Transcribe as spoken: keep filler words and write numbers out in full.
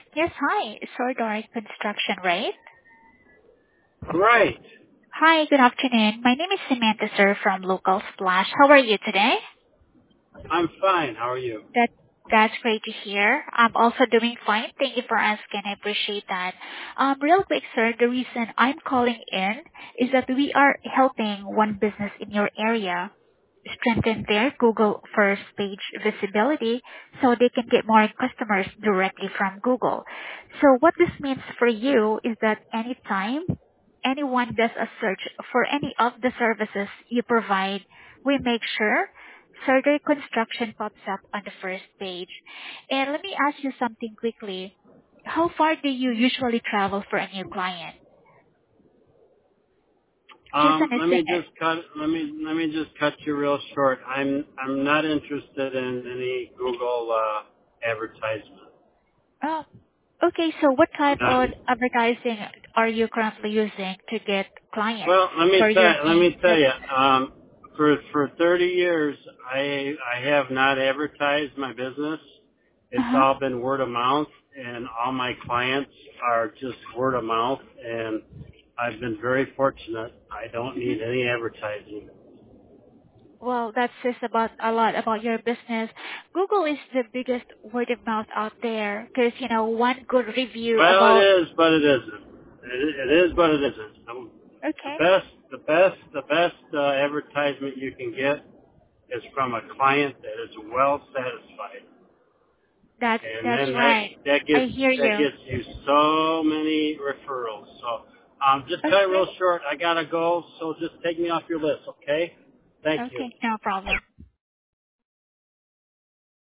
Yes, hi. Sordor Construction, right? Right. Hi, good afternoon. My name is Samantha, sir, from Local Splash. How are you today? I'm fine. How are you? That That's great to hear. I'm also doing fine. Thank you for asking. I appreciate that. Um, real quick, sir, the reason I'm calling in is that we are helping one business in your area strengthen their Google first page visibility so they can get more customers directly from Google. So what this means for you is that anytime anyone does a search for any of the services you provide, we make sure Surgery Construction pops up on the first page. And let me ask you something quickly. How far do you usually travel for a new client? Just Um, an let me estimate. just cut. Let me let me just cut you real short. I'm I'm not interested in any Google uh, advertisement. Oh, okay. So what I'm type not. of advertising are you currently using to get clients Well, let me for tell your let main me tell you. business? Um, for for thirty years, I I have not advertised my business. It's Uh-huh. all been word of mouth, and all my clients are just word of mouth, and I've been very fortunate. I don't hmm need any advertising. Well, that says about a lot about your business. Google is the biggest word of mouth out there because, you know, one good review Well, it about, is, but it isn't. It, it is, but it isn't. Um, The okay, best, the best, the best uh, advertisement you can get is from a client that is well satisfied, that's, and that's then that right. that I gets hear that you. gets you so many referrals. So, um, just cut it Okay. real short. I gotta go, so just take me off your list, okay? Thank you. Okay, no problem.